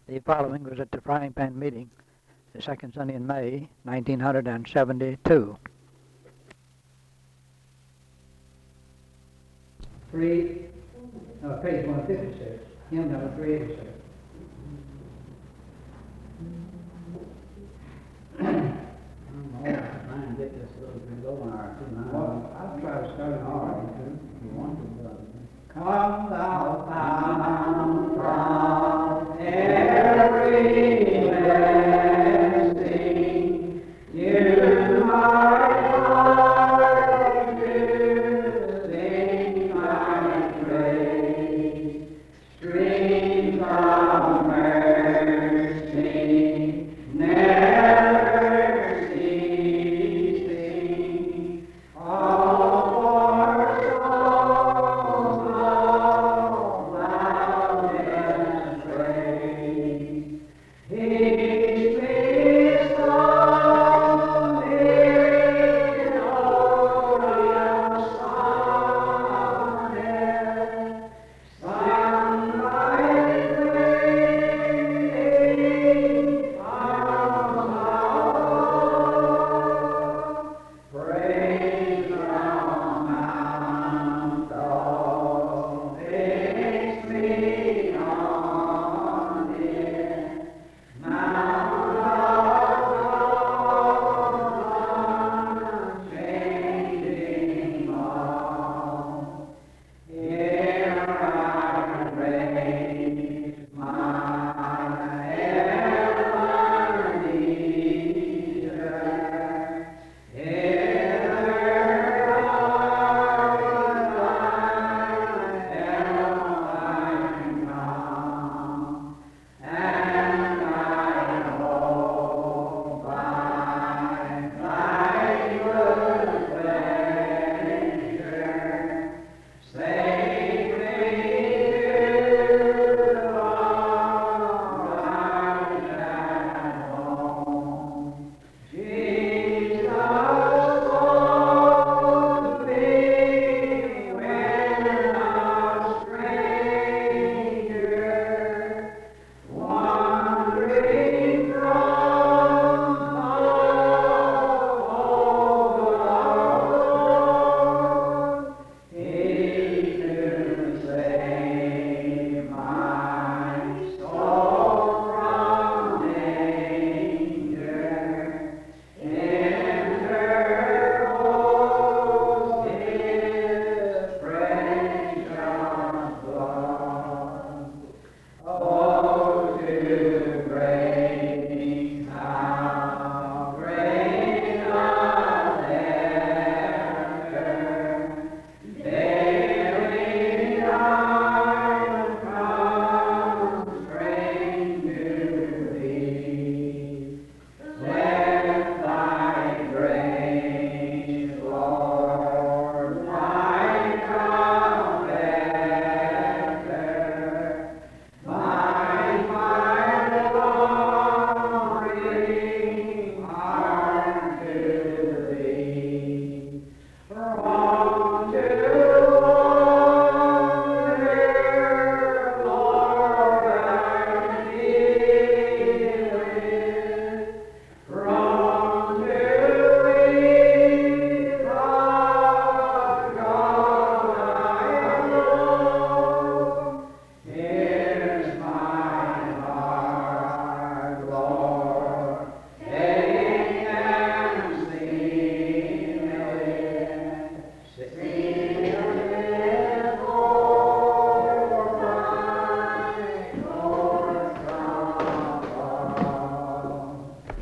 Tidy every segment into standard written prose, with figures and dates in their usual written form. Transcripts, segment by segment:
The following was at the Frying Pan meeting, the second Sunday in May, 1972. Page 156, hymn number 386. Get this little thing going, our Well, I'll try to start it all all right, right. if you want to, brother. Come thou fount from every blessing, tune my heart to sing thy praise. Streams of mercy never ceasing, all for souls all loud and praise. His wisdom in glorious sonnet, sung by flaming arms above. Praise from Mount of its me on it, Mount of God, unchanging all. Here I raise my Ebenezer, hither I come, and I hope by thy good pleasure safely to arrive at home. Jesus told me when a stranger, wandering from the road, he to save my soul from danger, interposed his precious blood. Oh, to grace, how great a debtor, daily I constrain to thee. Let thy grace, Lord, like a better, bind my wandering heart to thee. From to wander, Lord, and heal. From to reap the God I love. Here's my heart, Lord, heading and sealing it. Seal it for thy Lord from above.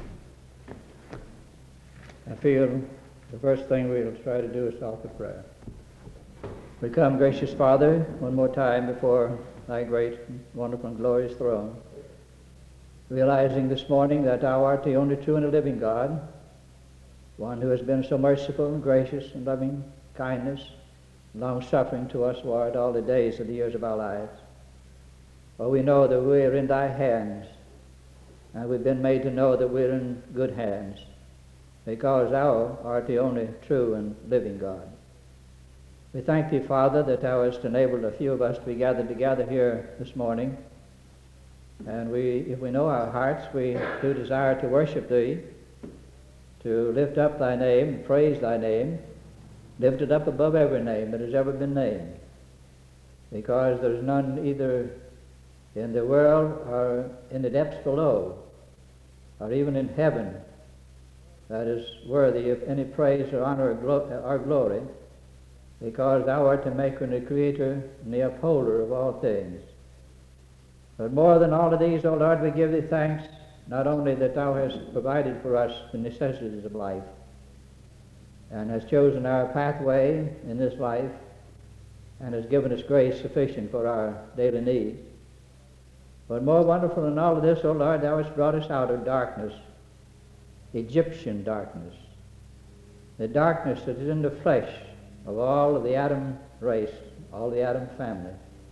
I feel the first thing we'll try to do is offer prayer. We come, gracious Father, one more time before thy great, wonderful, and glorious throne, realizing this morning that thou art the only true and living God, one who has been so merciful and gracious and loving kindness, long-suffering to us, Lord, all the days of the years of our lives. Oh, we know that we are in thy hands, and we've been made to know that we're in good hands, because thou art the only true and living God. We thank thee, Father, that thou hast enabled a few of us to be gathered together here this morning And if we know our hearts, we do desire to worship Thee, to lift up Thy name, praise Thy name, lift it up above every name that has ever been named, because there is none either in the world or in the depths below, or even in heaven, that is worthy of any praise or honor or glory, because Thou art the maker and the creator and the upholder of all things. But more than all of these, O Lord, we give Thee thanks, not only that Thou hast provided for us the necessities of life, and hast chosen our pathway in this life, and has given us grace sufficient for our daily needs, but more wonderful than all of this, O Lord, Thou hast brought us out of darkness, Egyptian darkness, the darkness that is in the flesh of all of the Adam race, all the Adam family.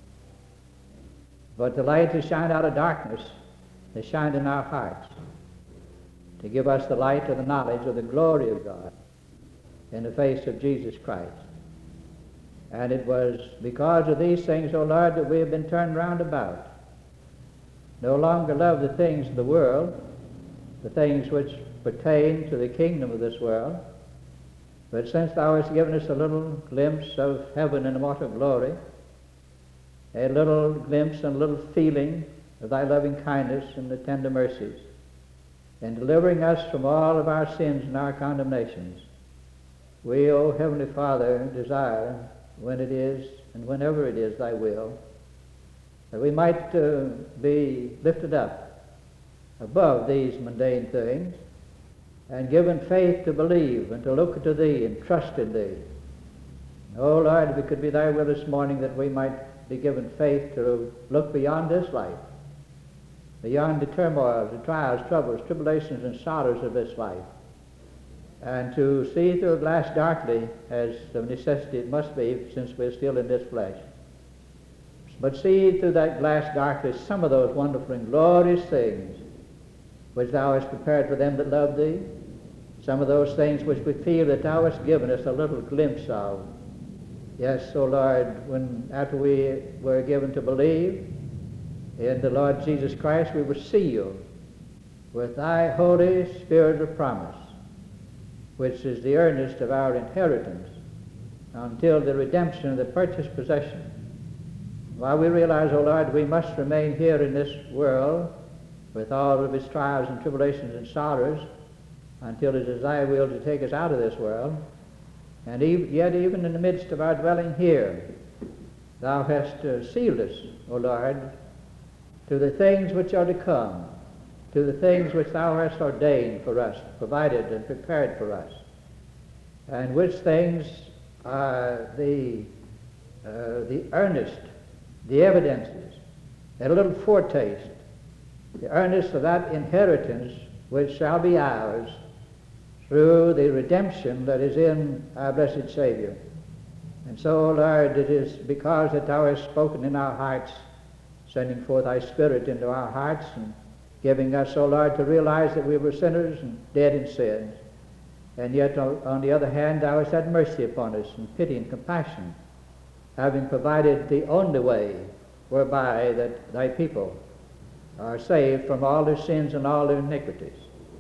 But the light has shined out of darkness, has shined in our hearts, to give us the light of the knowledge of the glory of God in the face of Jesus Christ. And it was because of these things, O Lord, that we have been turned round about. No longer love the things of the world, the things which pertain to the kingdom of this world, but since Thou hast given us a little glimpse of heaven and immortal glory, a little glimpse and a little feeling of Thy loving kindness and the tender mercies, in delivering us from all of our sins and our condemnations, we, O Heavenly Father, desire, when it is and whenever it is Thy will, that we might be lifted up above these mundane things and given faith to believe and to look to Thee and trust in Thee. Oh Lord, if it could be Thy will this morning that we might be given faith to look beyond this life, beyond the turmoils, the trials, troubles, tribulations, and sorrows of this life, and to see through a glass darkly, as of necessity it must be, since we're still in this flesh. But see through that glass darkly some of those wonderful and glorious things which Thou hast prepared for them that love Thee, some of those things which we feel that Thou hast given us a little glimpse of. Yes, O Lord, after we were given to believe in the Lord Jesus Christ, we were sealed with Thy Holy Spirit of promise, which is the earnest of our inheritance until the redemption of the purchased possession. While we realize, O Lord, we must remain here in this world with all of its trials and tribulations and sorrows until it is Thy will to take us out of this world, and yet even in the midst of our dwelling here, Thou hast sealed us, O Lord, to the things which are to come, to the things which Thou hast ordained for us, provided and prepared for us, and which things are the earnest, the evidences, and a little foretaste, the earnest of that inheritance which shall be ours through the redemption that is in our blessed Savior. And so, O Lord, it is because that Thou hast spoken in our hearts, sending forth Thy Spirit into our hearts and giving us, O Lord, to realize that we were sinners and dead in sins. And yet, on the other hand, Thou hast had mercy upon us and pity and compassion, having provided the only way whereby that Thy people are saved from all their sins and all their iniquities.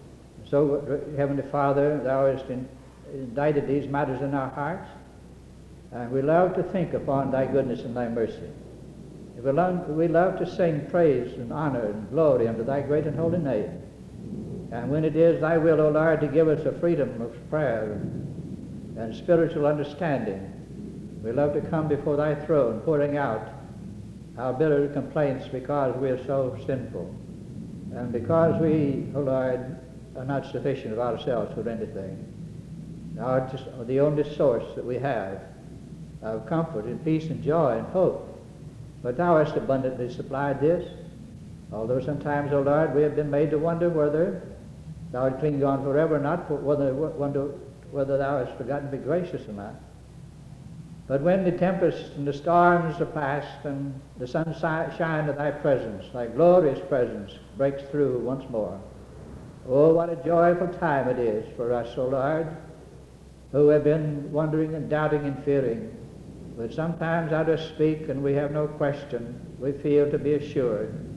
So, Heavenly Father, Thou hast indicted these matters in our hearts, and we love to think upon Thy goodness and Thy mercy. We love to sing praise and honor and glory unto Thy great and holy name. And when it is Thy will, O Lord, to give us a freedom of prayer and spiritual understanding, we love to come before Thy throne, pouring out our bitter complaints because we are so sinful, and because we, O Lord, are not sufficient of ourselves for anything. Thou art the only source that we have of comfort and peace and joy and hope. But Thou hast abundantly supplied this, although sometimes, O Lord, we have been made to wonder whether Thou art clinging on forever or not, whether Thou hast forgotten to be gracious or not. But when the tempests and the storms are past and the sunshine of Thy presence, Thy glorious presence, breaks through once more, oh, what a joyful time it is for us, O Lord, who have been wondering and doubting and fearing. But sometimes Thou dost speak, and we have no question. We feel to be assured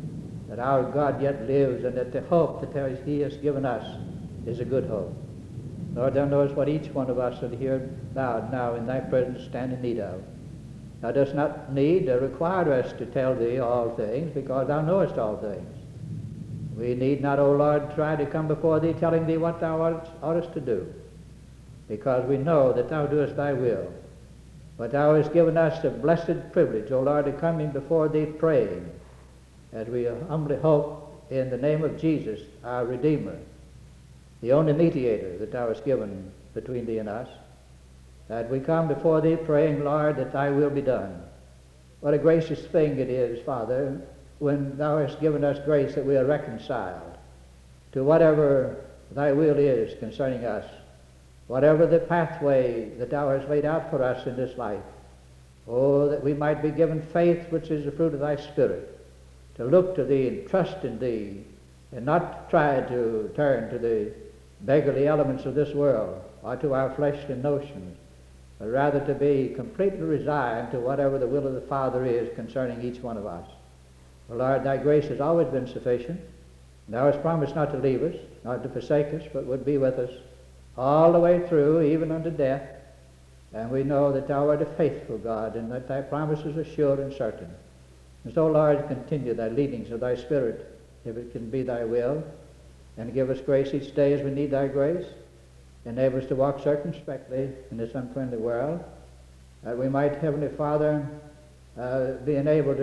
that our God yet lives, and that the hope that he has given us is a good hope. Lord, thou knowest what each one of us that here bowed now in thy presence stand in need of. Thou dost not need or require us to tell thee all things, because thou knowest all things. We need not, O Lord, try to come before thee telling thee what thou oughtest to do, because we know that thou doest thy will. But thou hast given us the blessed privilege, O Lord, to come in before thee praying, as we humbly hope in the name of Jesus, our Redeemer, the only mediator that thou hast given between thee and us, that we come before thee praying, Lord, that thy will be done. What a gracious thing it is, Father, when thou hast given us grace that we are reconciled to whatever thy will is concerning us, whatever the pathway that thou hast laid out for us in this life. Oh, that we might be given faith, which is the fruit of thy Spirit, to look to thee and trust in thee, and not try to turn to the beggarly elements of this world or to our fleshly notions, but rather to be completely resigned to whatever the will of the Father is concerning each one of us. Well, Lord, thy grace has always been sufficient. Thou hast promised not to leave us, not to forsake us, but would be with us all the way through, even unto death. And we know that thou art a faithful God, and that thy promises are sure and certain. And so, Lord, continue thy leadings of thy Spirit, if it can be thy will, and give us grace each day as we need thy grace. Enable us to walk circumspectly in this unfriendly world, that we might, Heavenly Father, be enabled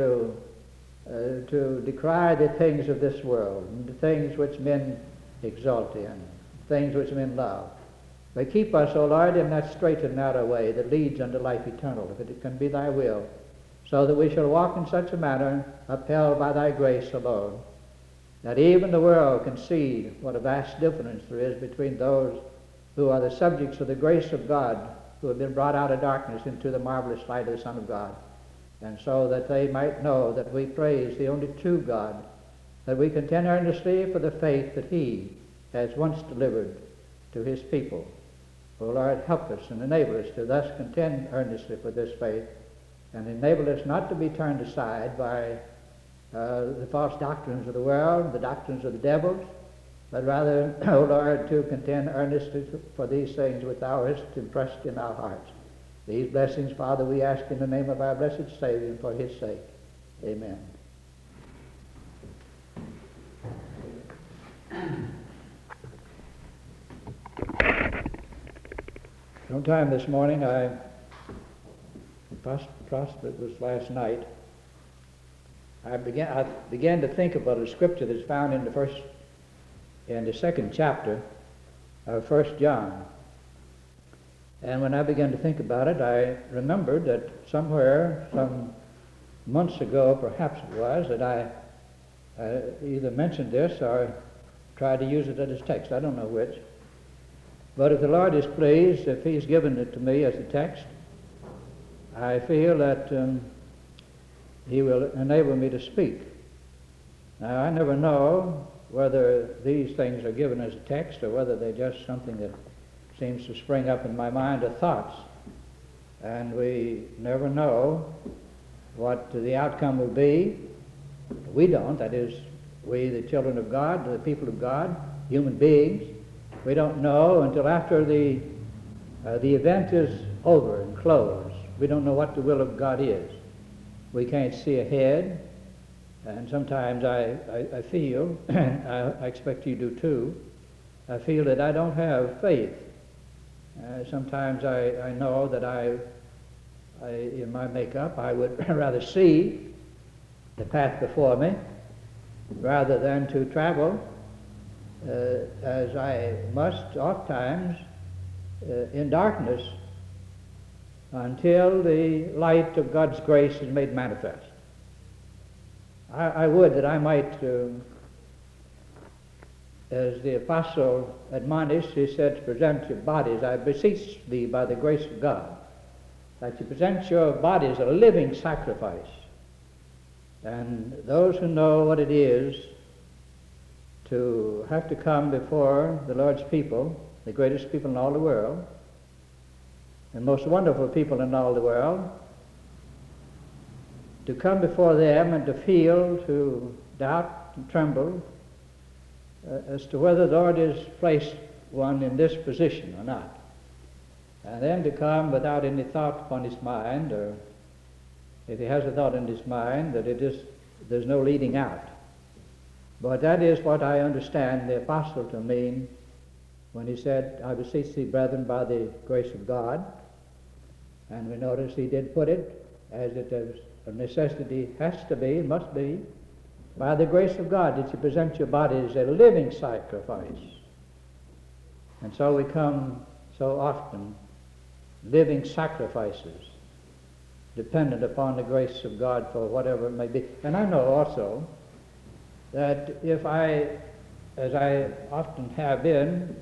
to decry the things of this world, and the things which men exalt in, things which men love. But keep us, O Lord, in that straight and narrow way that leads unto life eternal, if it can be thy will, so that we shall walk in such a manner, upheld by thy grace alone, that even the world can see what a vast difference there is between those who are the subjects of the grace of God, who have been brought out of darkness into the marvelous light of the Son of God, and so that they might know that we praise the only true God, that we contend earnestly for the faith that he has once delivered to his people. O Lord, help us and enable us to thus contend earnestly for this faith, and enable us not to be turned aside by the false doctrines of the world, the doctrines of the devils, but rather, O Lord, to contend earnestly for these things which thou hast impressed in our hearts. These blessings, Father, we ask in the name of our blessed Savior and for his sake. Amen. Sometime this morning, possibly it was last night, I began to think about a scripture that's found in the second chapter of 1 John. And when I began to think about it, I remembered that somewhere, some months ago, perhaps it was, that I either mentioned this or tried to use it as text. I don't know which. But if the Lord is pleased, if he's given it to me as a text, I feel that he will enable me to speak. Now, I never know whether these things are given as a text or whether they're just something that seems to spring up in my mind as thoughts. And we never know what the outcome will be. We don't, that is, we, the children of God, the people of God, human beings, we don't know until after the event is over and closed. We don't know what the will of God is. We can't see ahead, and sometimes I feel, I expect you do too, I feel that I don't have faith. Sometimes I know that I, in my makeup, I would rather see the path before me rather than to travel as I must oftentimes in darkness until the light of God's grace is made manifest. I would that I might, as the apostle admonished, he said, to present your bodies, I beseech thee by the grace of God, that you present your bodies a living sacrifice. And those who know what it is to have to come before the Lord's people, the greatest people in all the world, the most wonderful people in all the world, to come before them and to feel, to doubt and tremble as to whether the Lord has placed one in this position or not. And then to come without any thought upon his mind, or if he has a thought in his mind, that there's no leading out. But that is what I understand the apostle to mean when he said, I beseech thee, brethren, by the grace of God. And we notice he did put it as it is a necessity, has to be, must be, by the grace of God, that you present your body as a living sacrifice. And so we come so often living sacrifices, dependent upon the grace of God for whatever it may be. And I know also that if I, as I often have been,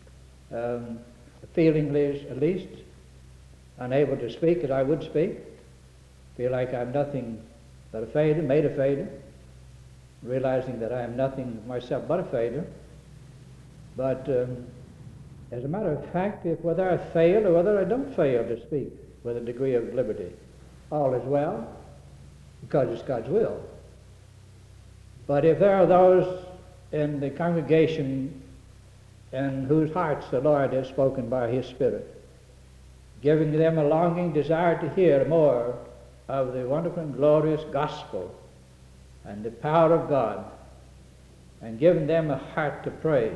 feelingly at least, unable to speak as I would speak, feel like I'm nothing but a failure, made a failure, realizing that I am nothing myself but a failure. But as a matter of fact, if whether I fail or whether I don't fail to speak with a degree of liberty, all is well, because it's God's will. But if there are those in the congregation in whose hearts the Lord has spoken by his Spirit, giving them a longing desire to hear more of the wonderful and glorious gospel and the power of God, and giving them a heart to pray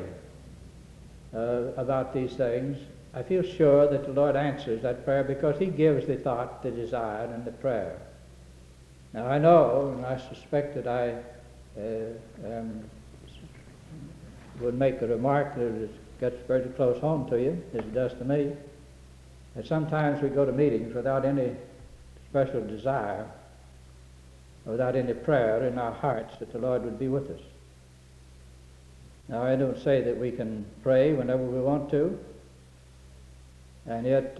about these things, I feel sure that the Lord answers that prayer, because he gives the thought, the desire, and the prayer. Now I know, and I suspect that I would make a remark that gets very close home to you, as it does to me, that sometimes we go to meetings without any special desire, without any prayer in our hearts that the Lord would be with us. Now, I don't say that we can pray whenever we want to, and yet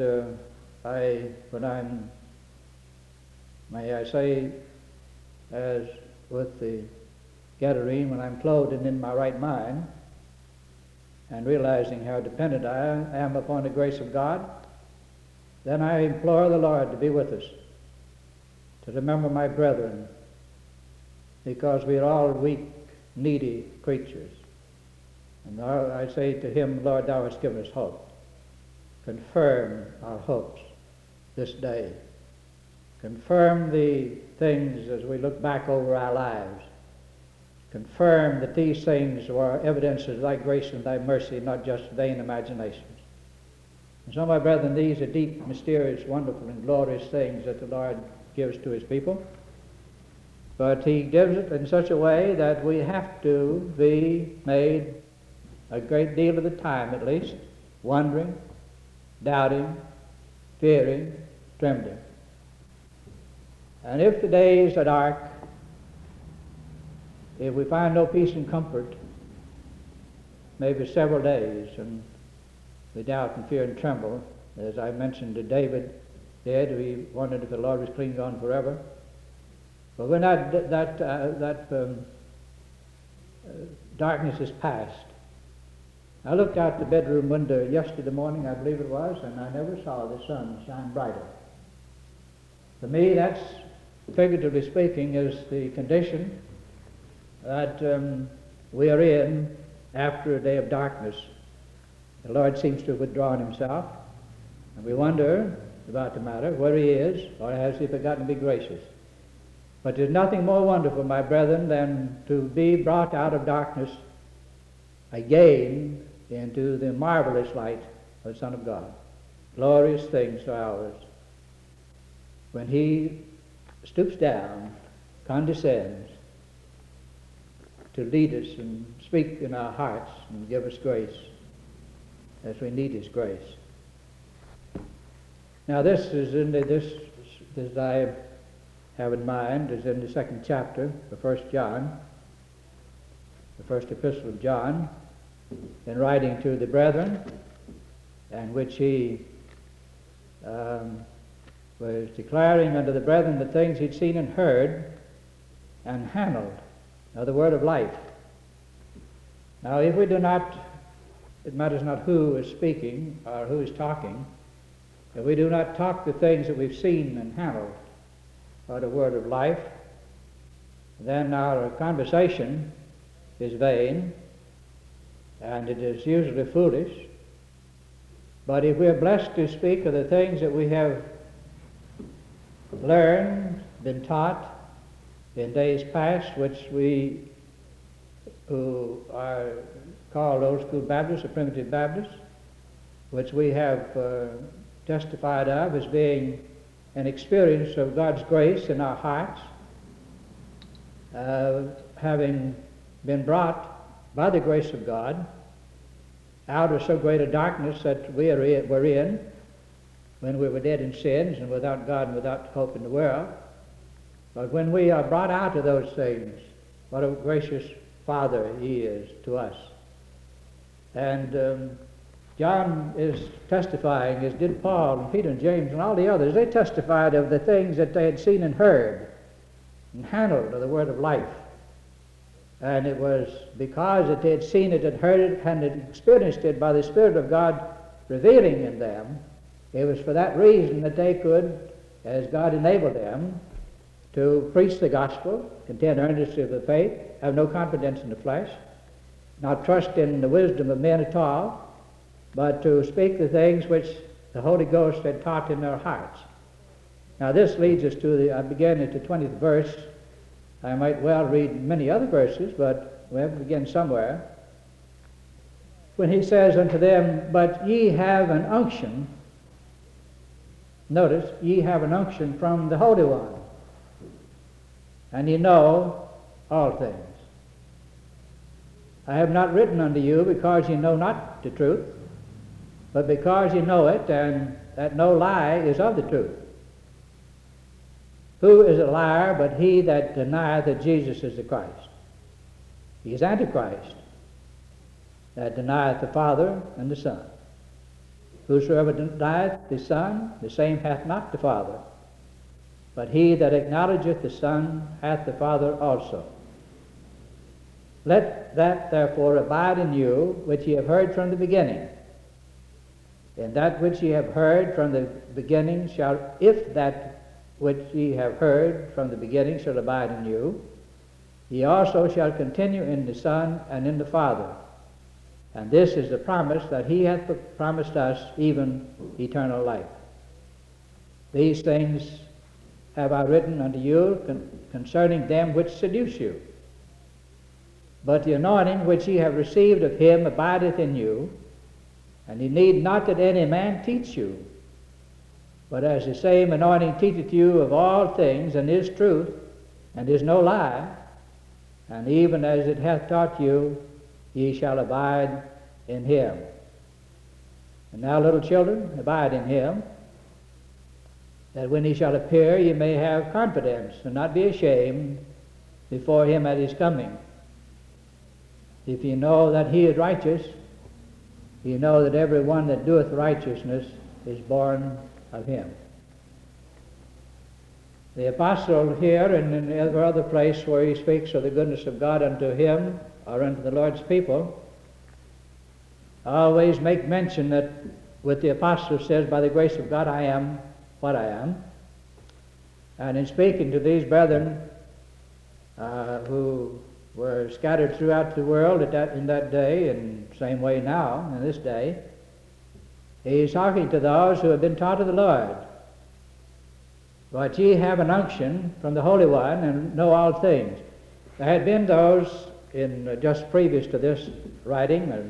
may I say, as with the Gadarene, when I'm clothed and in my right mind, and realizing how dependent I am upon the grace of God, then I implore the Lord to be with us, to remember my brethren, because we are all weak, needy creatures. And I say to him, Lord, thou hast given us hope. Confirm our hopes this day. Confirm the things as we look back over our lives. Confirm that these things were evidences of thy grace and thy mercy, not just vain imaginations. And so, my brethren, these are deep, mysterious, wonderful, and glorious things that the Lord gives to his people. But he gives it in such a way that we have to be made a great deal of the time, at least, wondering, doubting, fearing, trembling. And if the days are dark, if we find no peace and comfort, maybe several days, and we doubt and fear and tremble, as I mentioned to David did, we wondered if the Lord was clinging on forever. But when that darkness is past, I looked out the bedroom window yesterday morning, I believe it was, and I never saw the sun shine brighter. For me, that's, figuratively speaking, is the condition that we are in after a day of darkness. The Lord seems to have withdrawn himself, and we wonder about the matter, where he is, or has he forgotten to be gracious. But there's nothing more wonderful, my brethren, than to be brought out of darkness again into the marvelous light of the Son of God. Glorious things are ours. When he stoops down, condescends to lead us and speak in our hearts and give us grace as we need his grace. Now this I have in mind is in the second chapter of 1 John, the first epistle of John, in writing to the brethren, and which he was declaring unto the brethren the things he'd seen and heard and handled, the word of life. Now if we do not, it matters not who is speaking or who is talking, if we do not talk the things that we've seen and handled by the word of life, then our conversation is vain, and it is usually foolish. But if we are blessed to speak of the things that we have learned, been taught in days past, which we who are called Old School Baptists or Primitive Baptists, which we have testified of as being an experience of God's grace in our hearts, having been brought by the grace of God out of so great a darkness that we were in when we were dead in sins and without God and without hope in the world. But when we are brought out of those things, what a gracious Father He is to us. And John is testifying, as did Paul and Peter and James and all the others. They testified of the things that they had seen and heard and handled of the word of life. And it was because that they had seen it and heard it and had experienced it by the Spirit of God revealing in them, it was for that reason that they could, as God enabled them, to preach the gospel, contend earnestly of the faith, have no confidence in the flesh, not trust in the wisdom of men at all, but to speak the things which the Holy Ghost had taught in their hearts. Now this leads us to I began at the 20th verse. I might well read many other verses, but we have to begin somewhere. When he says unto them, but ye have an unction, notice, ye have an unction from the Holy One, and ye know all things. I have not written unto you because ye know not the truth, but because ye know it, and that no lie is of the truth. Who is a liar but he that denieth that Jesus is the Christ? He is Antichrist, that denieth the Father and the Son. Whosoever denieth the Son, the same hath not the Father. But he that acknowledgeth the Son hath the Father also. Let that therefore abide in you which ye have heard from the beginning. And that which ye have heard from the beginning shall, if that which ye have heard from the beginning shall abide in you, ye also shall continue in the Son and in the Father. And this is the promise that he hath promised us, even eternal life. These things have I written unto you concerning them which seduce you. But the anointing which ye have received of him abideth in you, and ye need not that any man teach you. But as the same anointing teacheth you of all things, and is truth, and is no lie, and even as it hath taught you, ye shall abide in him. And now, little children, abide in him, that when he shall appear, ye may have confidence, and not be ashamed before him at his coming. If ye know that he is righteous, ye know that every one that doeth righteousness is born of him. The apostle here and in every other place where he speaks of the goodness of God unto him or unto the Lord's people, always make mention that with the apostle says, by the grace of God I am what I am. And in speaking to these brethren who were scattered throughout the world in that day, and same way now in this day, he's talking to those who have been taught of the Lord. But ye have an unction from the Holy One, and know all things. There had been those in just previous to this writing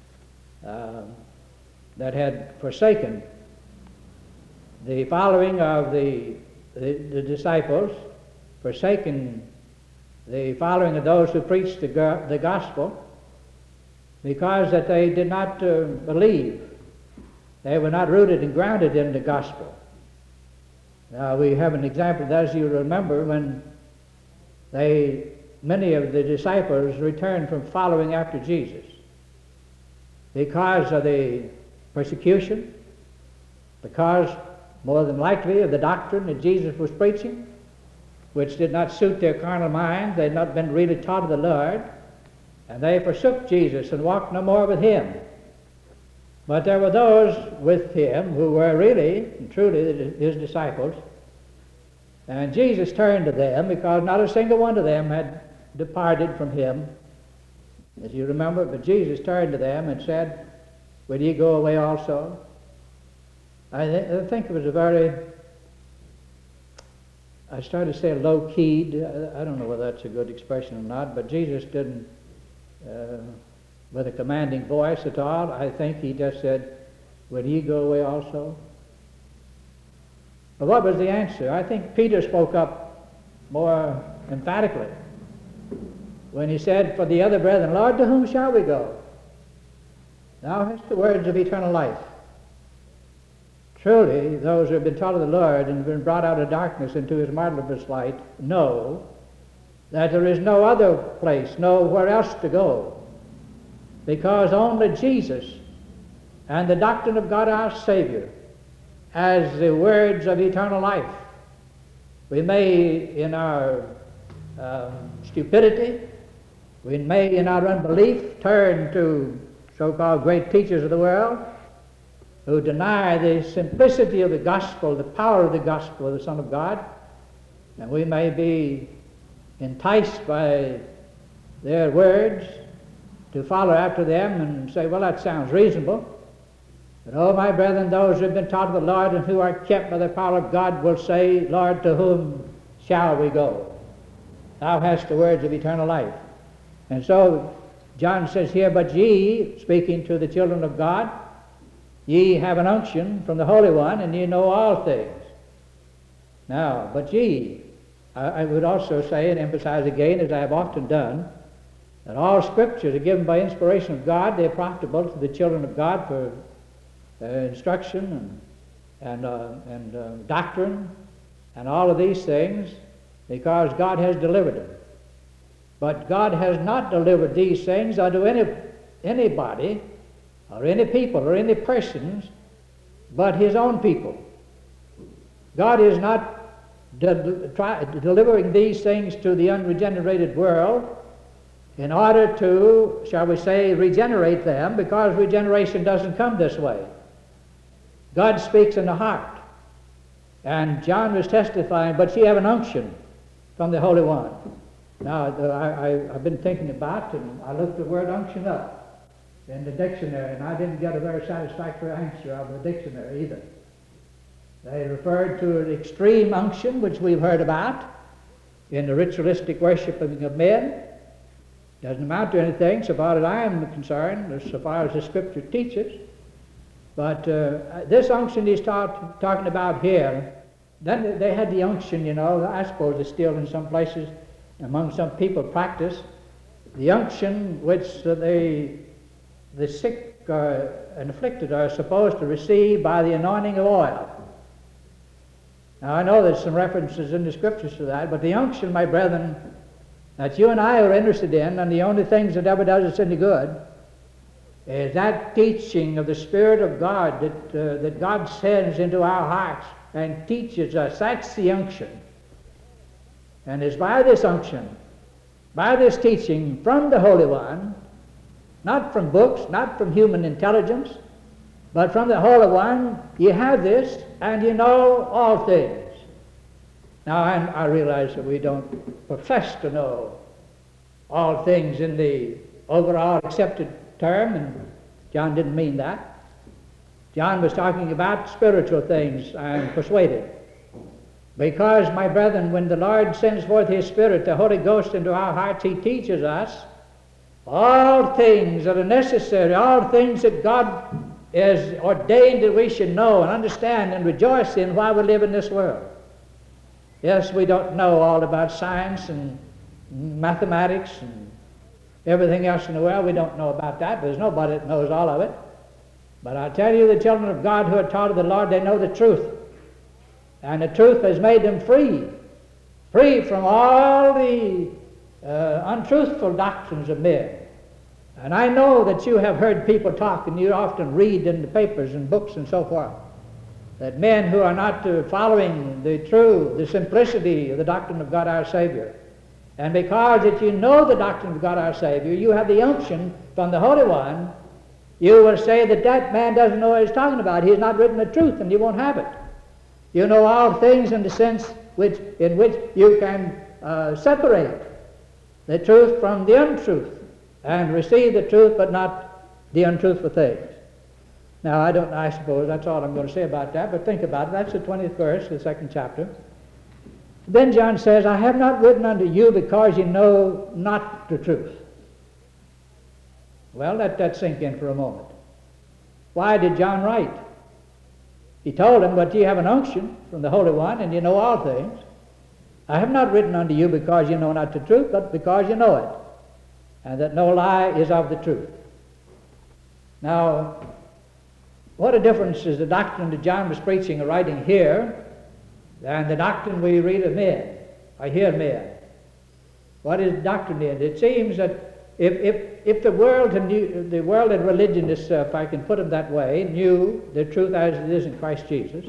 that had forsaken the following of the disciples, forsaken the following of those who preached the gospel, because that they did not believe. They were not rooted and grounded in the gospel. Now we have an example of that, as you remember, when many of the disciples returned from following after Jesus because of the persecution, because more than likely of the doctrine that Jesus was preaching, which did not suit their carnal mind. They had not been really taught of the Lord, and they forsook Jesus and walked no more with him. But there were those with him who were really and truly his disciples, And Jesus turned to them, because not a single one of them had departed from him, as you remember. But Jesus turned to them and said, "Will ye go away also?" I think it was a very, I started to say low-keyed. I don't know whether that's a good expression or not, but Jesus didn't, with a commanding voice at all. I think he just said, "Will ye go away also?" But what was the answer? I think Peter spoke up more emphatically when he said, "For the other brethren, Lord, to whom shall we go? Thou hast the words of eternal life." Truly, those who have been taught of the Lord and have been brought out of darkness into his marvelous light know that there is no other place, nowhere else to go, because only Jesus and the doctrine of God our Savior as the words of eternal life. We may, in our stupidity, we may, in our unbelief, turn to so-called great teachers of the world who deny the simplicity of the gospel, the power of the gospel of the Son of God, and we may be enticed by their words to follow after them and say, "Well, that sounds reasonable." But, oh, my brethren, those who have been taught of the Lord and who are kept by the power of God will say, "Lord, to whom shall we go? Thou hast the words of eternal life." And so John says here, "But ye," speaking to the children of God, "ye have an unction from the Holy One, and ye know all things." Now, but ye, I would also say and emphasize again, as I have often done, that all scriptures are given by inspiration of God. They are profitable to the children of God for instruction and doctrine and all of these things, because God has delivered them. But God has not delivered these things unto anybody or any people or any persons but his own people. God is not delivering these things to the unregenerated world in order to, shall we say, regenerate them, because regeneration doesn't come this way. God speaks in the heart. And John was testifying, "But ye have an unction from the Holy One." Now, I've been thinking about, and I looked the word unction up in the dictionary, and I didn't get a very satisfactory answer out of the dictionary either. They referred to an extreme unction, which we've heard about in the ritualistic worshiping of men. Doesn't amount to anything so far as I am concerned, so far as the Scripture teaches. But this unction he's talking about here, then they had the unction, you know, I suppose it's still in some places among some people practice, the unction which the sick and afflicted are supposed to receive by the anointing of oil. Now, I know there's some references in the Scriptures to that, but the unction, my brethren, that you and I are interested in, and the only things that ever does us any good, is that teaching of the Spirit of God that God sends into our hearts and teaches us. That's the unction. And it's by this unction, by this teaching from the Holy One, not from books, not from human intelligence, but from the Holy One, you have this, and you know all things. Now, I realize that we don't profess to know all things in the overall accepted term, and John didn't mean that. John was talking about spiritual things, I'm persuaded. Because, my brethren, when the Lord sends forth his Spirit, the Holy Ghost, into our hearts, he teaches us all things that are necessary, all things that God has ordained that we should know and understand and rejoice in while we live in this world. Yes, we don't know all about science and mathematics and everything else in the world. We don't know about that. There's nobody that knows all of it. But I tell you, the children of God who are taught of the Lord, they know the truth. And the truth has made them free from all the untruthful doctrines of men. And I know that you have heard people talk, and you often read in the papers and books and so forth, that men who are not following the simplicity of the doctrine of God our Savior, and because that you know the doctrine of God our Savior, you have the unction from the Holy One, you will say that that man doesn't know what he's talking about. He's not written the truth, and you won't have it. You know all things in the sense in which you can separate the truth from the untruth and receive the truth but not the untruthful things. Now, I suppose that's all I'm going to say about that, but think about it. That's the 20th verse, the 2nd chapter. Then John says, I have not written unto you because you know not the truth. Well, let that sink in for a moment. Why did John write? He told them, but ye have an unction from the Holy One, and you know all things. I have not written unto you because you know not the truth, but because you know it, and that no lie is of the truth. Now, what a difference is the doctrine that John was preaching or writing here than the doctrine we read of men, or hear men. What is doctrine in? It seems that if the world and religionists, if I can put them that way, knew the truth as it is in Christ Jesus,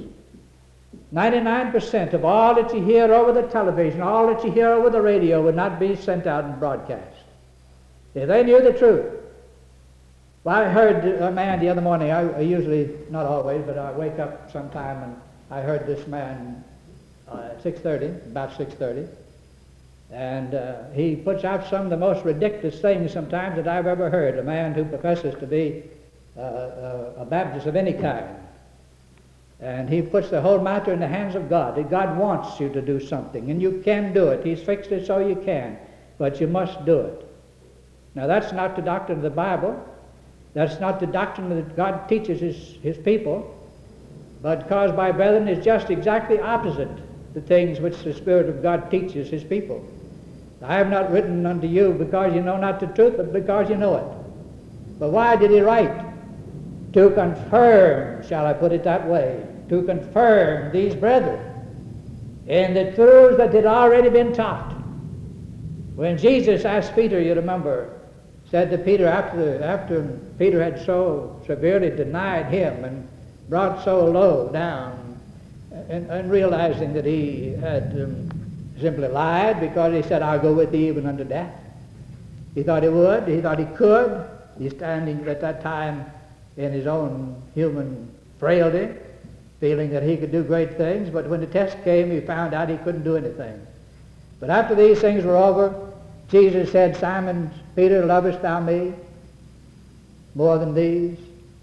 99% of all that you hear over the television, all that you hear over the radio would not be sent out and broadcast. If they knew the truth. Well, I heard a man the other morning, I usually, not always, but I wake up sometime and I heard this man at 6:30, about 6:30, and he puts out some of the most ridiculous things sometimes that I've ever heard, a man who professes to be a Baptist of any kind. And he puts the whole matter in the hands of God, that God wants you to do something, and you can do it. He's fixed it so you can, but you must do it. Now, that's not the doctrine of the Bible. That's not the doctrine that God teaches his people, but caused by brethren is just exactly opposite the things which the Spirit of God teaches his people. I have not written unto you because you know not the truth, but because you know it. But why did he write? To confirm, shall I put it that way, to confirm these brethren in the truths that had already been taught. When Jesus asked Peter, you remember, said to Peter after Peter had so severely denied him and brought so low down, and realizing that he had simply lied because he said, I'll go with thee even unto death. He thought he would, he thought he could. He's standing at that time in his own human frailty, feeling that he could do great things, but when the test came, he found out he couldn't do anything. But after these things were over, Jesus said, Simon Peter, lovest thou me more than these?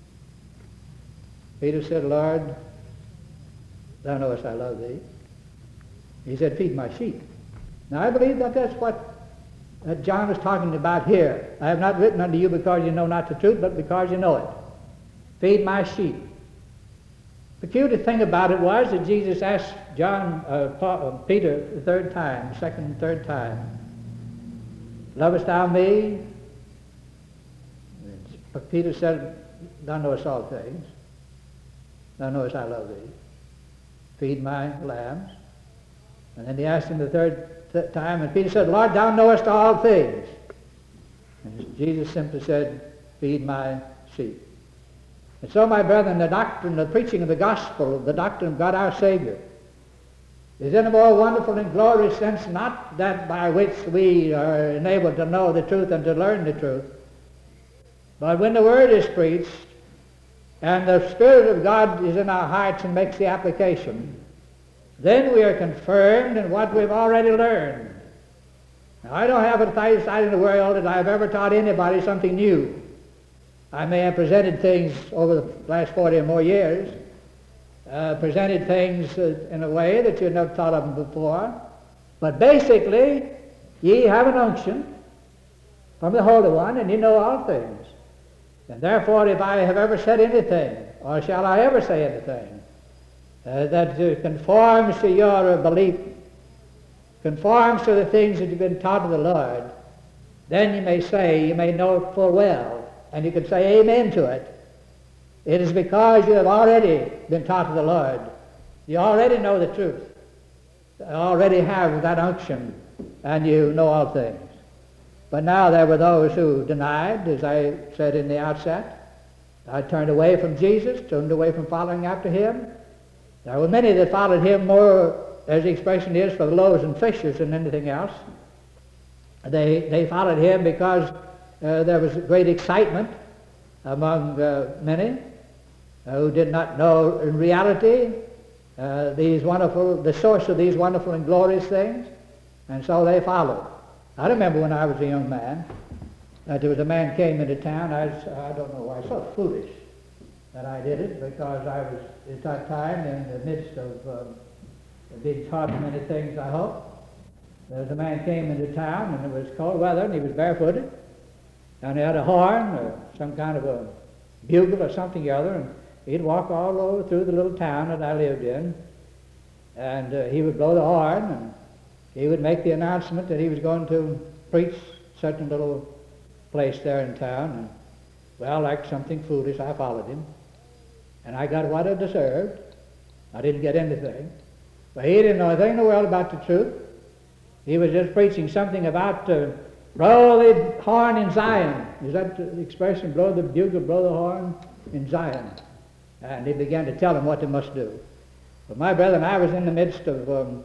Peter said, Lord, thou knowest I love thee. He said, feed my sheep. Now I believe that that's what John was talking about here. I have not written unto you because you know not the truth, but because you know it. Feed my sheep. The peculiar thing about it was that Jesus asked Peter the third time, second and third time, lovest thou me? But Peter said, thou knowest all things. Thou knowest I love thee. Feed my lambs. And then he asked him the third time, and Peter said, Lord, thou knowest all things. And Jesus simply said, feed my sheep. And so, my brethren, the doctrine, the preaching of the gospel, the doctrine of God our Savior, is in a more wonderful and glorious sense not that by which we are enabled to know the truth and to learn the truth, but when the Word is preached and the Spirit of God is in our hearts and makes the application, then we are confirmed in what we've already learned. Now, I don't have a side in the world that I've ever taught anybody something new. I may have presented things over the last 40 or more years, presented things in a way that you'd never thought of them before. But basically, ye have an unction from the Holy One, and you know all things. And therefore, if I have ever said anything, or shall I ever say anything, that conforms to your belief, conforms to the things that you've been taught of the Lord, then you may say, you may know it full well, and you can say amen to it. It is because you have already been taught of the Lord. You already know the truth. You already have that unction, and you know all things. But now there were those who denied, as I said in the outset. I turned away from Jesus, turned away from following after him. There were many that followed him more, as the expression is, for the loaves and fishes than anything else. They followed him because there was great excitement among many who did not know in reality the source of these wonderful and glorious things, and so they followed. I remember when I was a young man, that there was a man came into town. I don't know why, so foolish that I did it, because I was at that time in the midst of being taught many things, I hope. There was a man came into town, and it was cold weather, and he was barefooted, and he had a horn or some kind of a bugle or something or other, and he'd walk all over through the little town that I lived in, and he would blow the horn, and he would make the announcement that he was going to preach such a little place there in town. And, well, like something foolish, I followed him, and I got what I deserved. I didn't get anything, but he didn't know anything in the world about the truth. He was just preaching something about blow the horn in Zion. Is that the expression, blow the bugle, blow the horn in Zion? And he began to tell them what they must do. But my brethren, I was in the midst of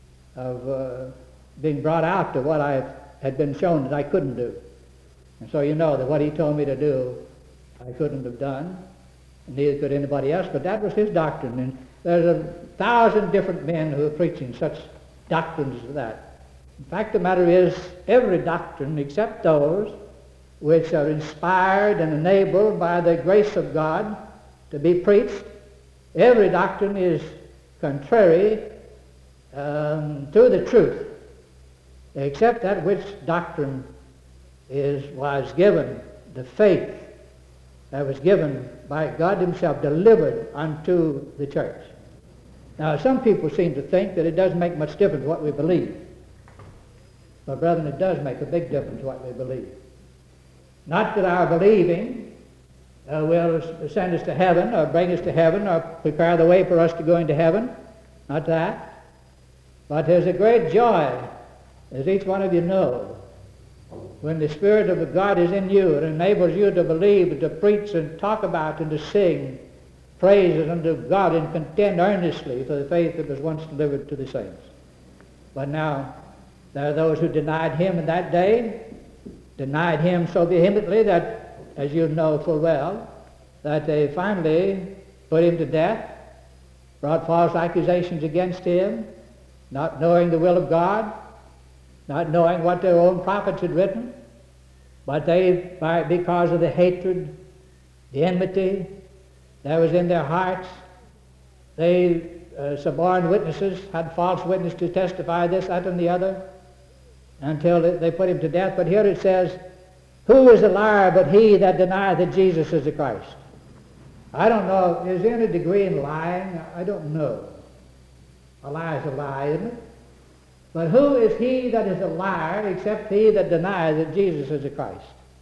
being brought out to what I had been shown that I couldn't do. And so you know that what he told me to do, I couldn't have done, and neither could anybody else, but that was his doctrine. And there's 1,000 different men who are preaching such doctrines as that. In fact, the matter is, every doctrine except those which are inspired and enabled by the grace of God to be preached, every doctrine is contrary to the truth, except that which doctrine was given, the faith that was given by God himself, delivered unto the church. Now, some people seem to think that it doesn't make much difference what we believe. But brethren, it does make a big difference what we believe. Not that our believing will send us to heaven or bring us to heaven or prepare the way for us to go into heaven. Not that. But there's a great joy, as each one of you know, when the Spirit of God is in you and enables you to believe and to preach and talk about and to sing praises unto God and contend earnestly for the faith that was once delivered to the saints. But now, there are those who denied him in that day, denied him so vehemently that, as you know full well, that they finally put him to death, brought false accusations against him, not knowing the will of God, not knowing what their own prophets had written, but they, because of the hatred, the enmity that was in their hearts, they suborned witnesses, had false witnesses to testify this, that, and the other, until they put him to death. But here it says, who is a liar but he that denieth that Jesus is the Christ? I don't know, is there any degree in lying? I don't know. A lie is a lie, isn't it? But who is he that is a liar except he that denies that Jesus is the Christ?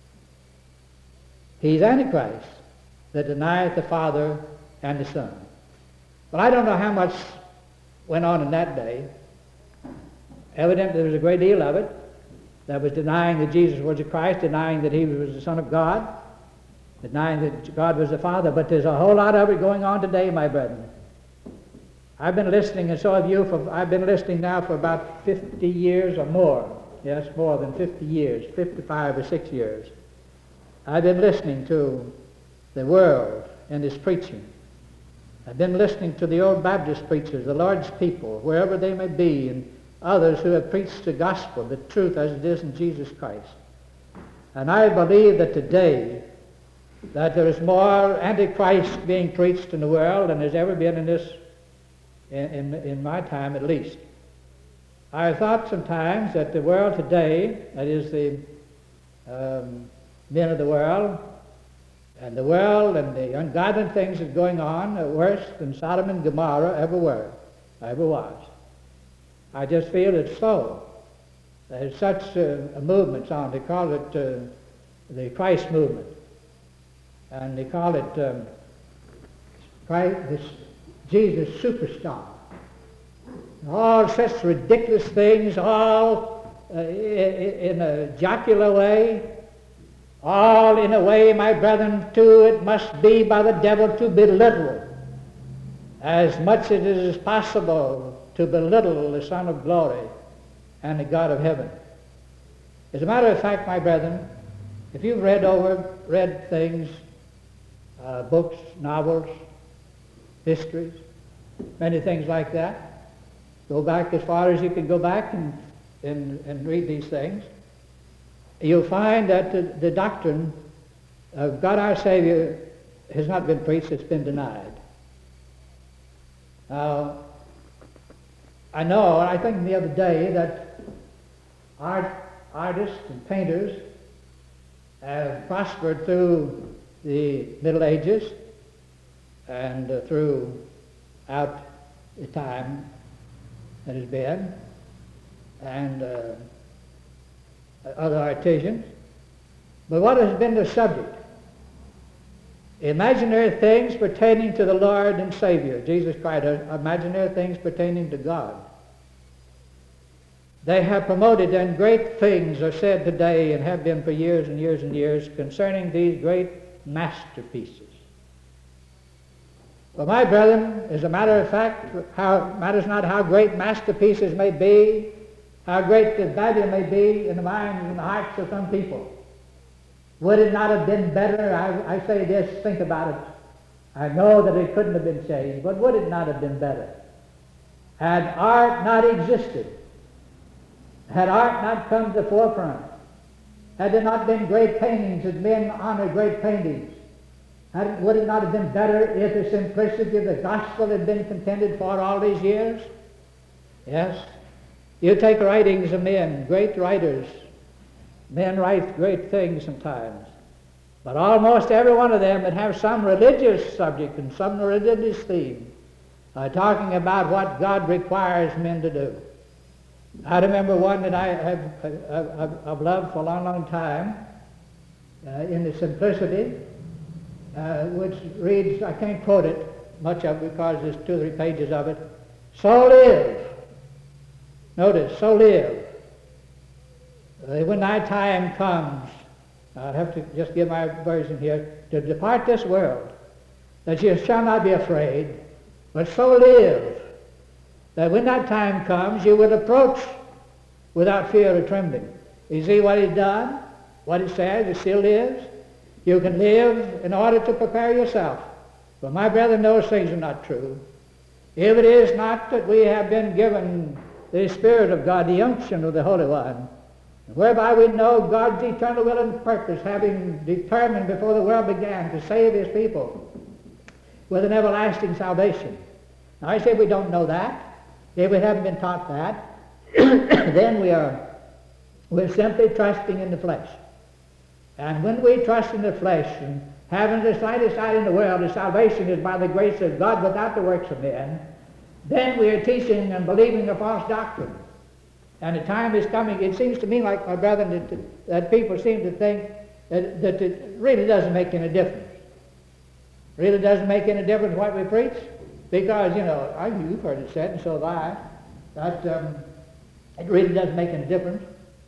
He's Antichrist, that denieth the Father and the Son. But I don't know how much went on in that day. Evidently, there was a great deal of it that was denying that Jesus was the Christ, denying that he was the Son of God, denying that God was the Father. But there's a whole lot of it going on today, my brethren. I've been listening, and so have you, I've been listening now for about 50 years or more. Yes, more than 50 years, 55 or 6 years. I've been listening to the world and its preaching. I've been listening to the old Baptist preachers, the Lord's people, wherever they may be, and others who have preached the gospel, the truth as it is in Jesus Christ. And I believe that today that there is more Antichrist being preached in the world than there's ever been in my time at least. I thought sometimes that the world today, that is the men of the world and the ungodly things that are going on are worse than Sodom and Gomorrah ever was. I just feel it's so. There's such movements on. They call it the Christ movement. And they call it Jesus superstar. All such ridiculous things, all in a jocular way, all in a way, my brethren, too, it must be by the devil to belittle as much as it is possible to belittle the Son of Glory and the God of heaven. As a matter of fact, my brethren, if you've read things, books, novels, histories, many things like that. Go back as far as you can go back and read these things. You'll find that the doctrine of God our Savior has not been preached, it's been denied. Now, I think the other day that artists and painters have prospered through the Middle Ages and throughout the time that has been, and other artisans. But what has been the subject? Imaginary things pertaining to the Lord and Savior, Jesus Christ, imaginary things pertaining to God. They have promoted, and great things are said today and have been for years and years and years concerning these great masterpieces. Well, my brethren, as a matter of fact, matters not how great masterpieces may be, how great the value may be in the minds and the hearts of some people. Would it not have been better? I say this, think about it. I know that it couldn't have been changed, but would it not have been better? Had art not existed, had art not come to the forefront, had there not been great paintings, as men honor great paintings, would it not have been better if the simplicity of the gospel had been contended for all these years? Yes. You take writings of men, great writers. Men write great things sometimes. But almost every one of them that have some religious subject and some religious theme are talking about what God requires men to do. I remember one that I've loved for a long, long time in the simplicity, which reads, I can't quote it, much of it because there's 2 or 3 pages of it. So live. Notice, so live. When thy time comes, I'll have to just give my version here, to depart this world, that you shall not be afraid, but so live, that when that time comes, you will approach without fear or trembling. You see what he's done? What it says, it still lives. You can live in order to prepare yourself. But my brethren, those things are not true. If it is not that we have been given the Spirit of God, the unction of the Holy One, whereby we know God's eternal will and purpose, having determined before the world began to save his people with an everlasting salvation. Now I say we don't know that. If we haven't been taught that, then we're simply trusting in the flesh. And when we trust in the flesh and having the slightest side in the world, the salvation is by the grace of God without the works of men, then we are teaching and believing a false doctrine. And the time is coming, it seems to me like, my brethren, that people seem to think that it really doesn't make any difference. Really doesn't make any difference what we preach. Because, you've heard it said, and so have I, that it really doesn't make any difference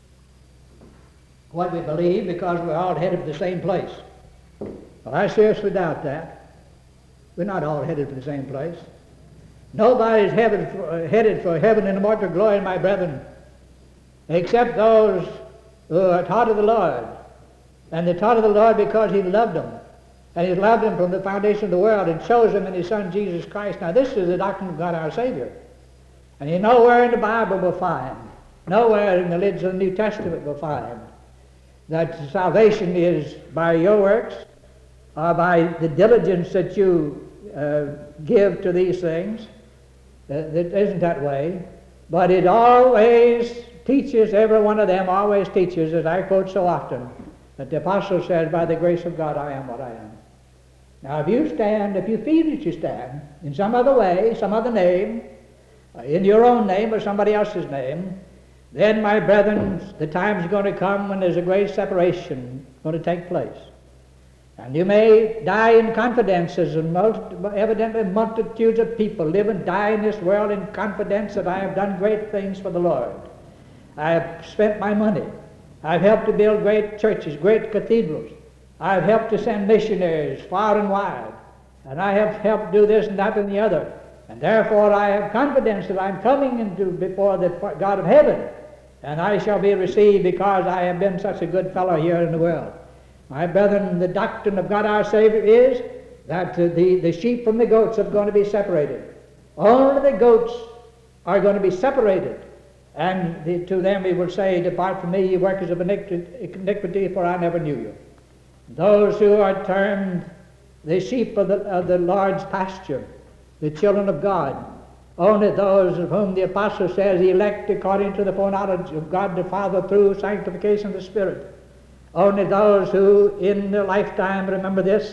what we believe, because we're all headed for the same place. Well, I seriously doubt that. We're not all headed for the same place. Nobody's headed for heaven and immortal glory, my brethren, except those who are taught of the Lord. And they're taught of the Lord because he loved them. And he loved them from the foundation of the world and chose them in his Son Jesus Christ. Now this is the doctrine of God our Savior. And you nowhere in the Bible will find, nowhere in the lids of the New Testament will find, that salvation is by your works or by the diligence that you give to these things. That isn't that way. But it always teaches, every one of them always teaches, as I quote so often, that the apostle says, by the grace of God I am what I am. Now if you feel that you stand in some other way, some other name, in your own name or somebody else's name, then, my brethren, the time's going to come when there's a great separation going to take place. And you may die in confidences, and evidently multitudes of people live and die in this world in confidence that I have done great things for the Lord. I have spent my money. I've helped to build great churches, great cathedrals. I've helped to send missionaries far and wide. And I have helped do this and that and the other. And therefore I have confidence that I'm coming before the God of heaven, and I shall be received because I have been such a good fellow here in the world. My brethren, the doctrine of God our Savior is that the sheep from the goats are going to be separated. Only the goats are going to be separated. And to them he will say, depart from me, ye workers of iniquity, for I never knew you. Those who are termed the sheep of the Lord's pasture, the children of God, only those of whom the apostle says, elect according to the foreknowledge of God the Father through sanctification of the Spirit. Only those who in their lifetime, remember this,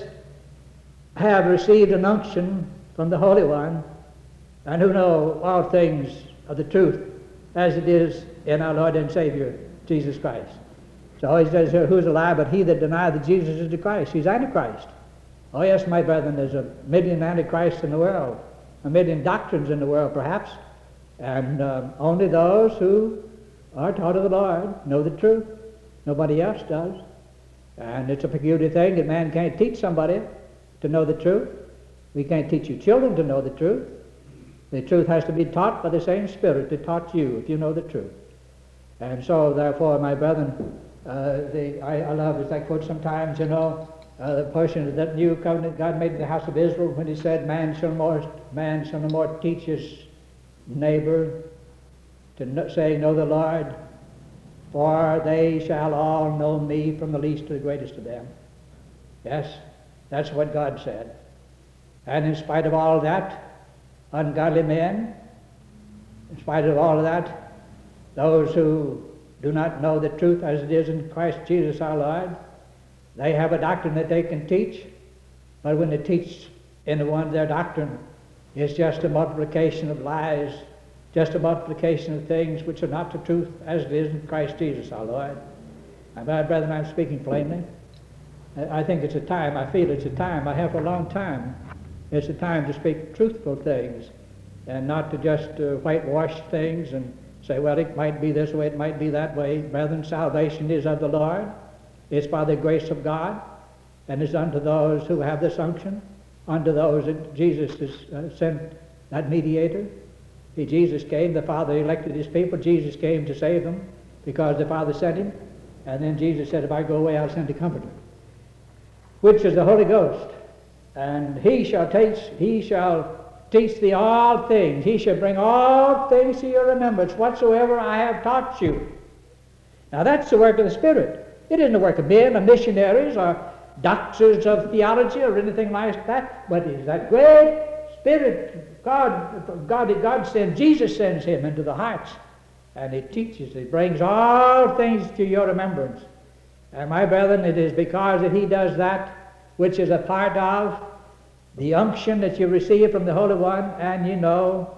have received an unction from the Holy One, and who know all things of the truth as it is in our Lord and Savior, Jesus Christ. So he says here, who's alive but he that denieth that Jesus is the Christ? He's Antichrist. Oh yes, my brethren, there's a million Antichrists in the world, a million doctrines in the world perhaps, and only those who are taught of the Lord know the truth. Nobody else does. And it's a peculiar thing that man can't teach somebody to know the truth. We can't teach you children to know the truth. The truth has to be taught by the same Spirit that taught you, if you know the truth. And so, therefore, my brethren, I love, as I quote sometimes, the portion of that new covenant God made in the house of Israel when he said, man shall no more teach his neighbor to say, know the Lord, for they shall all know me from the least to the greatest of them. Yes, that's what God said. And in spite of all that, ungodly men, in spite of all of that, those who do not know the truth as it is in Christ Jesus our Lord, they have a doctrine that they can teach, but when they teach in their doctrine, it's just a multiplication of lies, just a multiplication of things which are not the truth as it is in Christ Jesus our Lord. And my brethren, I'm speaking plainly. I think it's a time, I feel it's a time, I have for a long time, it's a time to speak truthful things and not to just whitewash things and say, well, it might be this way, it might be that way. Brethren, salvation is of the Lord. It's by the grace of God, and it's unto those who have this unction, unto those that Jesus has sent, that mediator. Jesus came, the Father elected his people, Jesus came to save them because the Father sent him, and then Jesus said, if I go away, I'll send a Comforter, which is the Holy Ghost. And he shall teach thee all things. He shall bring all things to your remembrance, whatsoever I have taught you. Now that's the work of the Spirit. It isn't the work of men or missionaries or doctors of theology or anything like that, but it is that great Spirit God sends, Jesus sends him into the hearts, and he teaches, he brings all things to your remembrance. And my brethren, it is because that he does that which is a part of the unction that you receive from the Holy One, and you know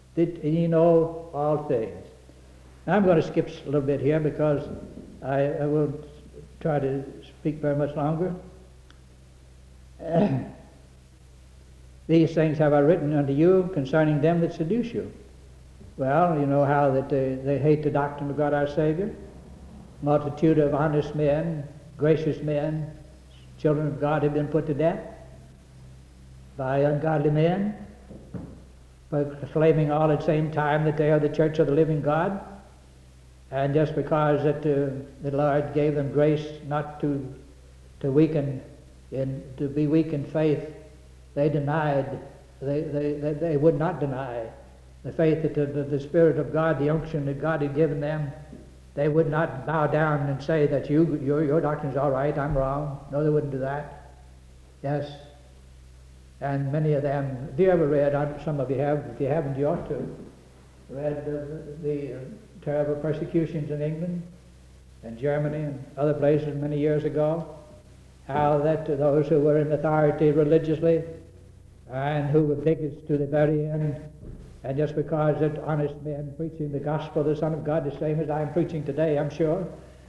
all things. Now I'm going to skip a little bit here because I won't try to speak very much longer. These things have I written unto you concerning them that seduce you. Well, you know how that they hate the doctrine of God our Savior. Multitude of honest men, gracious men, children of God have been put to death by ungodly men, proclaiming all at the same time that they are the church of the living God. And just because that the Lord gave them grace not to be weak in faith, they denied, they would not deny the faith that the Spirit of God, the unction that God had given them. They would not bow down and say that your doctrine's all right, I'm wrong. No, they wouldn't do that. Yes. And many of them, have you ever read, some of you have, if you haven't, you ought to, read the terrible persecutions in England and Germany and other places many years ago, how that those who were in authority religiously and who were bigots to the very end, and just because that honest men preaching the gospel of the Son of God, the same as I'm preaching today, I'm sure,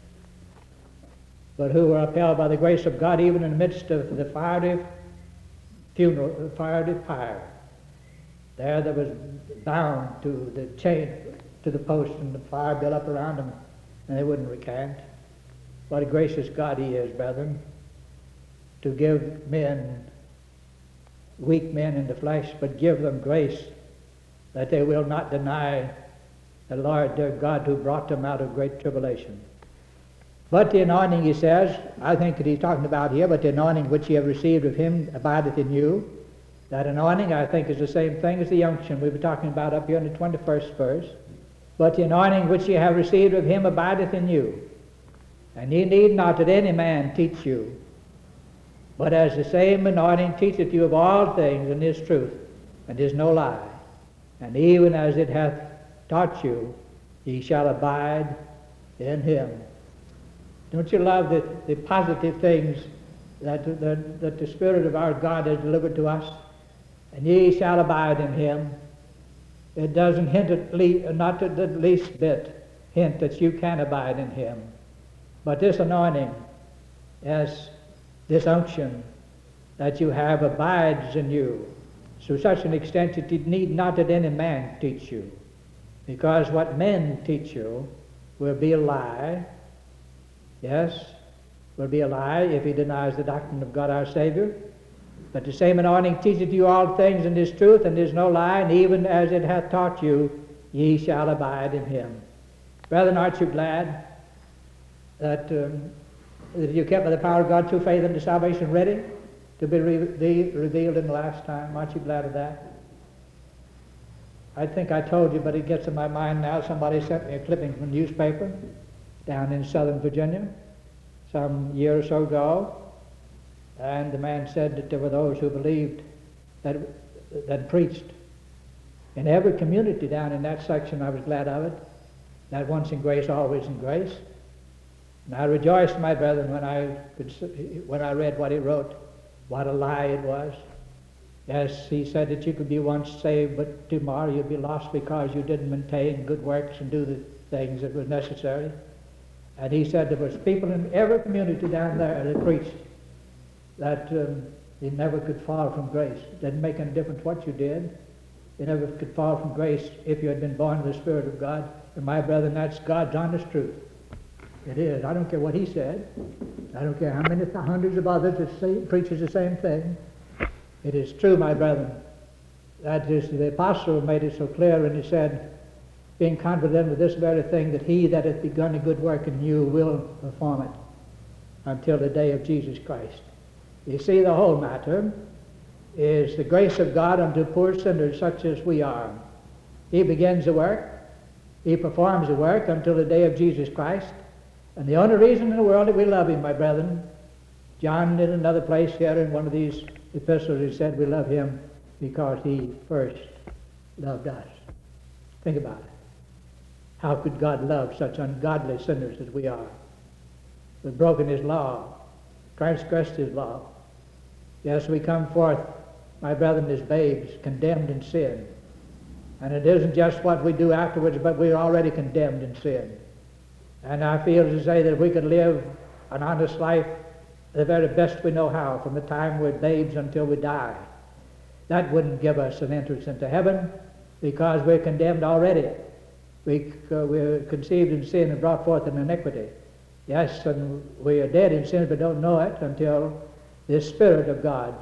but who were upheld by the grace of God even in the midst of the fiery fire. There was bound to the chain, to the post, and the fire built up around them, and they wouldn't recant. What a gracious God he is, brethren, to give men, weak men in the flesh, but give them grace that they will not deny the Lord their God who brought them out of great tribulation. But the anointing, he says, I think that he's talking about here, but the anointing which ye have received of him abideth in you, That anointing, I think, is the same thing as the unction we were talking about up here in the 21st verse. But the anointing which ye have received of him abideth in you, and ye need not that any man teach you. But as the same anointing teacheth you of all things, and is truth, and is no lie, and even as it hath taught you, ye shall abide in him. Don't you love the positive things that the Spirit of our God has delivered to us? And ye shall abide in him. It doesn't hint not the least bit hint that you can abide in him. But this anointing, as this unction that you have, abides in you to such an extent that you need not that any man teach you. Because what men teach you will be a lie. Yes, will be a lie if he denies the doctrine of God our Savior. But the same anointing teacheth you all things, and is truth, and is no lie, and even as it hath taught you, ye shall abide in him. Brethren, aren't you glad that you kept by the power of God through faith unto salvation ready to be revealed in the last time? Aren't you glad of that? I think I told you, but it gets in my mind now. Somebody sent me a clipping from a newspaper down in Southern Virginia some year or so ago, and the man said that there were those who believed that preached in every community down in that section. I was glad of it, that once in grace, always in grace. And I rejoiced, my brethren, when I read what he wrote, what a lie it was. Yes, he said that you could be once saved, but tomorrow you'd be lost because you didn't maintain good works and do the things that were necessary. And he said there was people in every community down there that preached that you never could fall from grace. It didn't make any difference what you did. You never could fall from grace if you had been born of the Spirit of God. And my brethren, that's God's honest truth. It is. I don't care what he said. I don't care how many hundreds of others that preaches the same thing. It is true, my brethren. That is, the apostle made it so clear when he said, being confident of this very thing, that he that hath begun a good work in you will perform it until the day of Jesus Christ. You see, the whole matter is the grace of God unto poor sinners such as we are. He begins the work. He performs the work until the day of Jesus Christ. And the only reason in the world that we love him, my brethren, John in another place here in one of these epistles, he said we love him because he first loved us. Think about it. How could God love such ungodly sinners as we are? We've broken his law, transgressed his law. Yes, we come forth, my brethren, as babes, condemned in sin. And it isn't just what we do afterwards, but we're already condemned in sin. And I feel to say that if we could live an honest life the very best we know how, from the time we're babes until we die, that wouldn't give us an entrance into heaven, because we're condemned already. We're conceived in sin and brought forth in iniquity. Yes, and we are dead in sin, but don't know it until this Spirit of God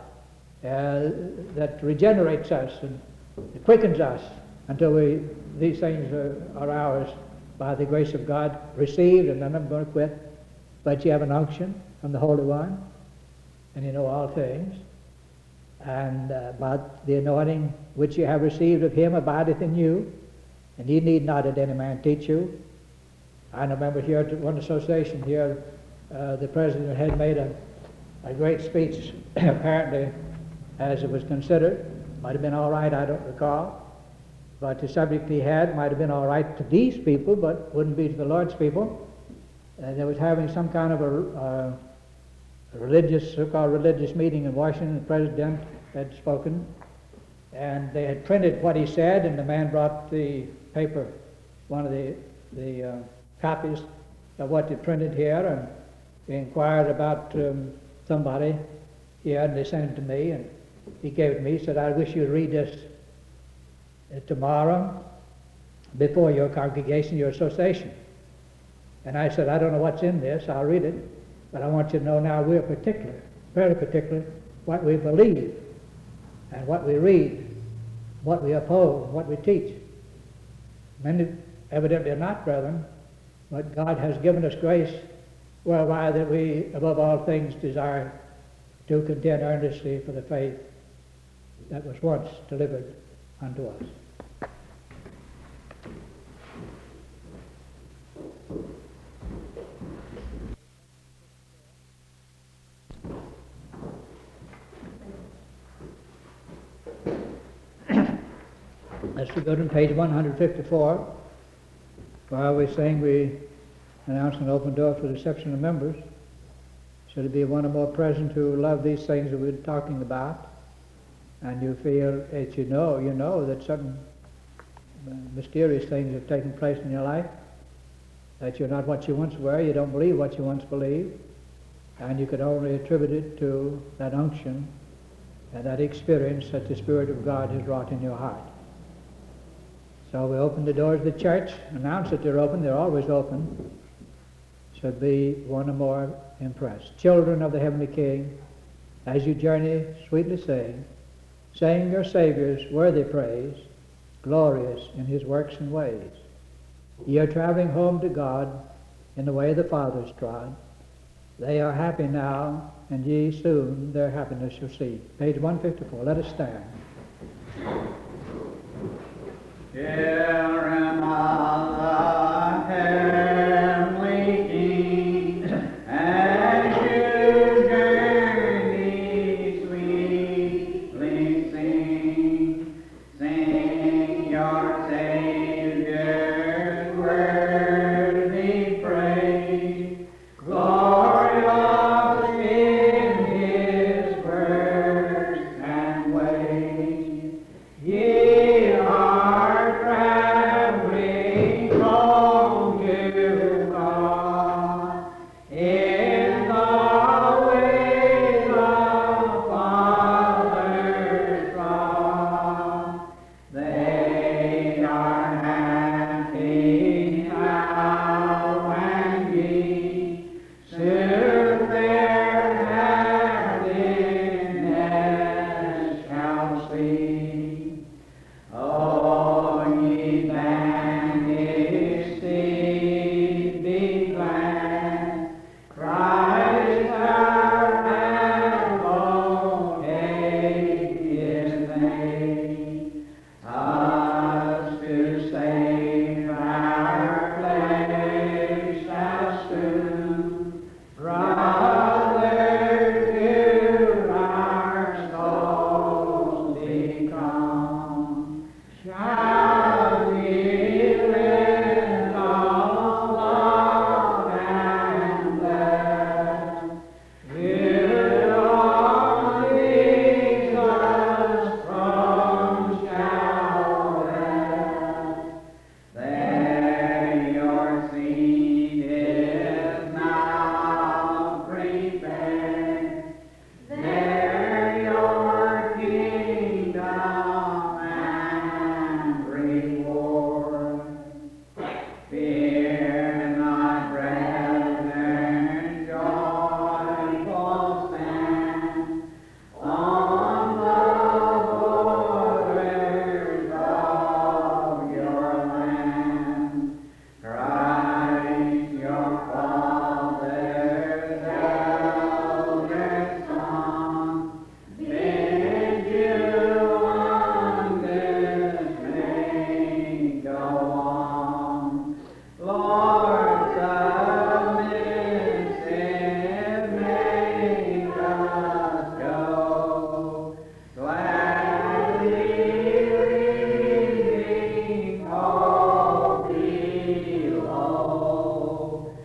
that regenerates us and quickens us until these things are ours by the grace of God, received, and then I'm going to quit. But you have an unction from the Holy One, and you know all things. And about the anointing which you have received of him abideth in you, and ye need not that any man teach you. I remember here at one association here, the president had made a great speech, apparently, as it was considered. Might have been all right, I don't recall. But the subject he had might have been all right to these people, but wouldn't be to the Lord's people. And they was having some kind of a religious, so-called religious meeting in Washington. The president had spoken, and they had printed what he said, and the man brought the paper, one of the copies of what they printed here, and he inquired about somebody here, and they sent it to me, and he gave it to me. He said, I wish you'd read this tomorrow before your congregation, your association. And I said, I don't know what's in this, I'll read it, but I want you to know now we're particular, very particular, what we believe and what we read, what we oppose, what we teach. Many evidently are not, brethren, but God has given us grace whereby that we, above all things, desire to contend earnestly for the faith that was once delivered unto us. Let's go to page 154, while we sing, we announce an open door for the reception of members. Should it be one or more present who love these things that we're talking about, and you feel that you know that certain mysterious things have taken place in your life, that you're not what you once were, you don't believe what you once believed, and you can only attribute it to that unction and that experience that the Spirit of God has wrought in your heart. So we open the doors of the church, announce that they're open, they're always open. Should be one or more impressed. Children of the Heavenly King, as you journey, sweetly sing your Savior's worthy praise, glorious in his works and ways. Ye are traveling home to God in the way the fathers trod. They are happy now, and ye soon their happiness shall see. Page 154, let us stand. Children of the Heavenly King, as you journey sweetly sing your Savior's worthy praise, glorious in his works and ways. Ye are traveling home to God in the way the Father's trod. They are happy now, and ye soon their happiness shall see. O ye banished seed, be glad, Christ our advocate is made, us to save our flesh shall soon, brother to our souls become. Shall we live on love and bless? Will on Jesus' throne shall rest. There your seed is now prepared. There your kingdom and reward. Fear not, brethren, joyful stand on the borders of your land. Christ your Father's eldest Son bid you undismayed go on. Lord, submissive, make us go, gladly leaving all below.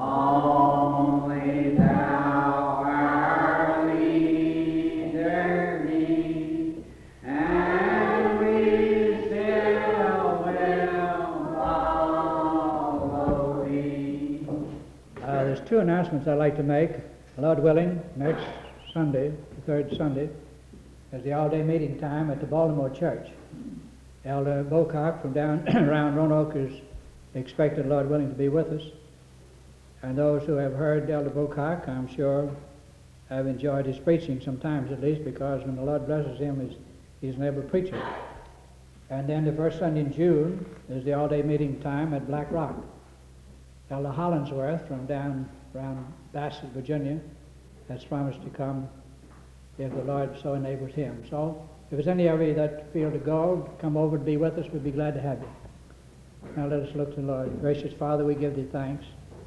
Only thou our leader be, and we still will follow thee. There's two announcements I'd like to make. Lord willing, next Sunday, the third Sunday, is the all-day meeting time at the Baltimore Church. Elder Bocock from down around Roanoke is expected, Lord willing, to be with us. And those who have heard Elder Bocock, I'm sure, have enjoyed his preaching sometimes at least, because when the Lord blesses him, he's an able preacher. And then the first Sunday in June is the all-day meeting time at Black Rock. Elder Hollinsworth from down around Bassett, Virginia, has promised to come if the Lord so enables him. So if there's any of you that feel to go, come over to be with us, we'd be glad to have you. Now let us look to the Lord. Gracious Father, we give thee thanks.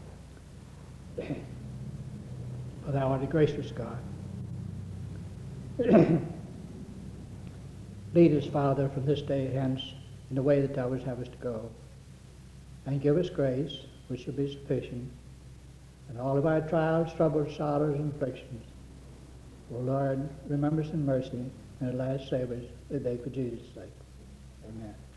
For thou art a gracious God. Lead us, Father, from this day hence in the way that thou wouldst have us to go. And give us grace, which shall be sufficient in all of our trials, troubles, sorrows, and afflictions. O Lord, remember us in mercy, and at last save us, that they for Jesus' sake. Amen.